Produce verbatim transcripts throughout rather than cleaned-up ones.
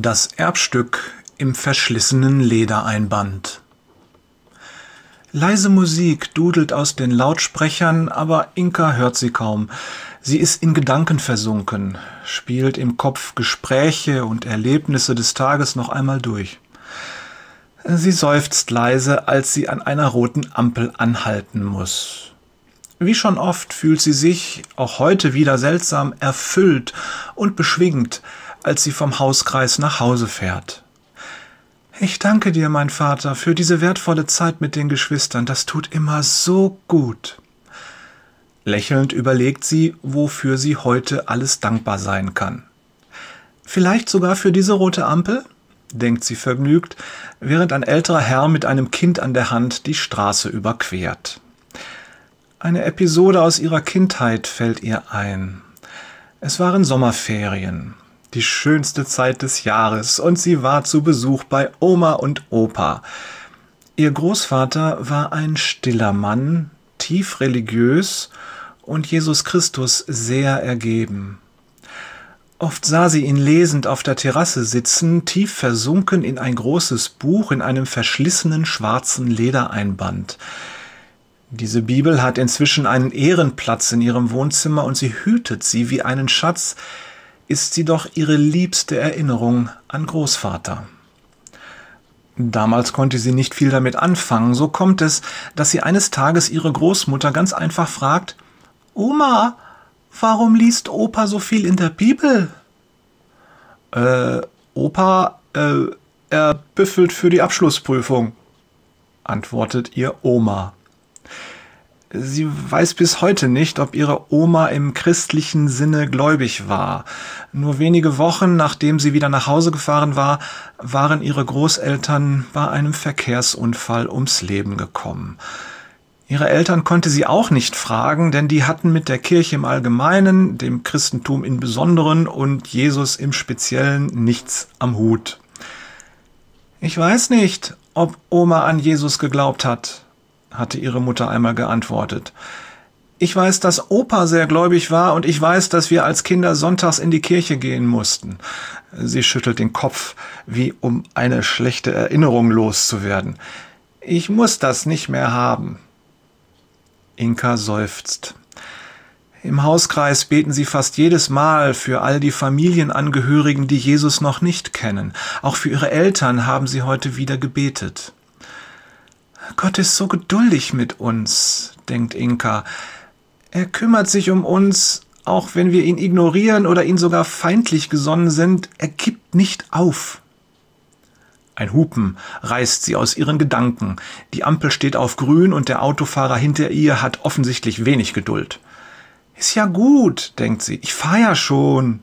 Das Erbstück im verschlissenen Ledereinband. Leise Musik dudelt aus den Lautsprechern, aber Inka hört sie kaum. Sie ist in Gedanken versunken, spielt im Kopf Gespräche und Erlebnisse des Tages noch einmal durch. Sie seufzt leise, als sie an einer roten Ampel anhalten muss. Wie schon oft fühlt sie sich, auch heute wieder seltsam, erfüllt und beschwingt, als sie vom Hauskreis nach Hause fährt. Ich danke dir, mein Vater, für diese wertvolle Zeit mit den Geschwistern. Das tut immer so gut. Lächelnd überlegt sie, wofür sie heute alles dankbar sein kann. Vielleicht sogar für diese rote Ampel? Denkt sie vergnügt, während ein älterer Herr mit einem Kind an der Hand die Straße überquert. Eine Episode aus ihrer Kindheit fällt ihr ein. Es waren Sommerferien, die schönste Zeit des Jahres, und sie war zu Besuch bei Oma und Opa. Ihr Großvater war ein stiller Mann, tief religiös und Jesus Christus sehr ergeben. Oft sah sie ihn lesend auf der Terrasse sitzen, tief versunken in ein großes Buch in einem verschlissenen schwarzen Ledereinband. Diese Bibel hat inzwischen einen Ehrenplatz in ihrem Wohnzimmer und sie hütet sie wie einen Schatz, ist sie doch ihre liebste Erinnerung an Großvater. Damals konnte sie nicht viel damit anfangen. So kommt es, dass sie eines Tages ihre Großmutter ganz einfach fragt: »Oma, warum liest Opa so viel in der Bibel?« Äh, Opa, äh, er büffelt für die Abschlussprüfung«, antwortet ihr Oma. Sie weiß bis heute nicht, ob ihre Oma im christlichen Sinne gläubig war. Nur wenige Wochen, nachdem sie wieder nach Hause gefahren war, waren ihre Großeltern bei einem Verkehrsunfall ums Leben gekommen. Ihre Eltern konnte sie auch nicht fragen, denn die hatten mit der Kirche im Allgemeinen, dem Christentum im Besonderen und Jesus im Speziellen nichts am Hut. »Ich weiß nicht, ob Oma an Jesus geglaubt hat«, hatte ihre Mutter einmal geantwortet. »Ich weiß, dass Opa sehr gläubig war und ich weiß, dass wir als Kinder sonntags in die Kirche gehen mussten.« Sie schüttelt den Kopf, wie um eine schlechte Erinnerung loszuwerden. »Ich muss das nicht mehr haben.« Inka seufzt. Im Hauskreis beten sie fast jedes Mal für all die Familienangehörigen, die Jesus noch nicht kennen. Auch für ihre Eltern haben sie heute wieder gebetet. Gott ist so geduldig mit uns, denkt Inka. Er kümmert sich um uns, auch wenn wir ihn ignorieren oder ihn sogar feindlich gesonnen sind. Er gibt nicht auf. Ein Hupen reißt sie aus ihren Gedanken. Die Ampel steht auf grün und der Autofahrer hinter ihr hat offensichtlich wenig Geduld. Ist ja gut, denkt sie, ich fahr ja schon.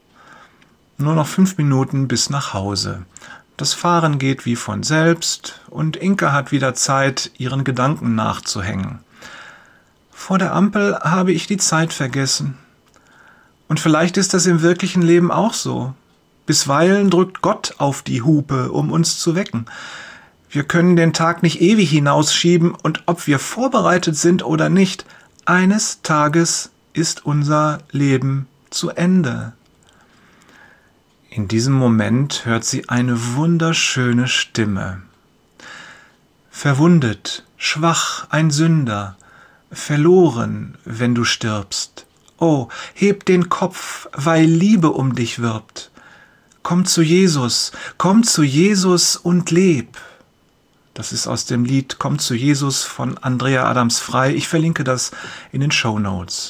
Nur noch fünf Minuten bis nach Hause. Das Fahren geht wie von selbst und Inka hat wieder Zeit, ihren Gedanken nachzuhängen. Vor der Ampel habe ich die Zeit vergessen. Und vielleicht ist das im wirklichen Leben auch so. Bisweilen drückt Gott auf die Hupe, um uns zu wecken. Wir können den Tag nicht ewig hinausschieben und ob wir vorbereitet sind oder nicht, eines Tages ist unser Leben zu Ende. In diesem Moment hört sie eine wunderschöne Stimme. Verwundet, schwach, ein Sünder, verloren, wenn du stirbst. Oh, heb den Kopf, weil Liebe um dich wirbt. Komm zu Jesus, komm zu Jesus und leb. Das ist aus dem Lied Komm zu Jesus von Andrea Adams-Frei. Ich verlinke das in den Shownotes.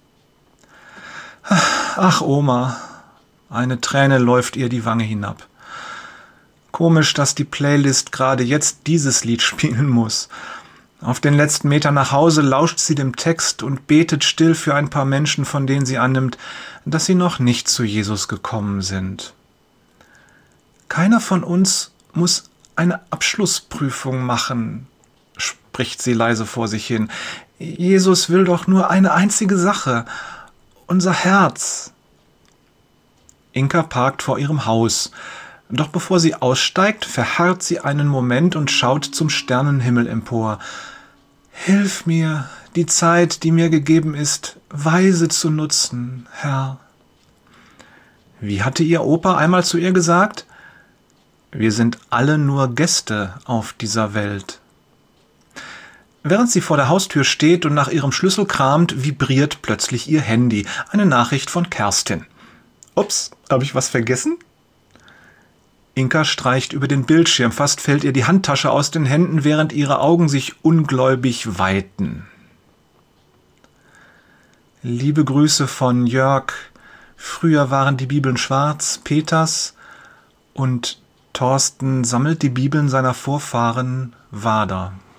Ach, Oma. Eine Träne läuft ihr die Wange hinab. Komisch, dass die Playlist gerade jetzt dieses Lied spielen muss. Auf den letzten Metern nach Hause lauscht sie dem Text und betet still für ein paar Menschen, von denen sie annimmt, dass sie noch nicht zu Jesus gekommen sind. Keiner von uns muss eine Abschlussprüfung machen, spricht sie leise vor sich hin. Jesus will doch nur eine einzige Sache, unser Herz. Inka parkt vor ihrem Haus. Doch bevor sie aussteigt, verharrt sie einen Moment und schaut zum Sternenhimmel empor. Hilf mir, die Zeit, die mir gegeben ist, weise zu nutzen, Herr. Wie hatte ihr Opa einmal zu ihr gesagt? Wir sind alle nur Gäste auf dieser Welt. Während sie vor der Haustür steht und nach ihrem Schlüssel kramt, vibriert plötzlich ihr Handy. Eine Nachricht von Kerstin. Ups, habe ich was vergessen? Inka streicht über den Bildschirm, fast fällt ihr die Handtasche aus den Händen, während ihre Augen sich ungläubig weiten. Liebe Grüße von Jörg. Früher waren die Bibeln schwarz, Peters, und Thorsten sammelt die Bibeln seiner Vorfahren, Wader.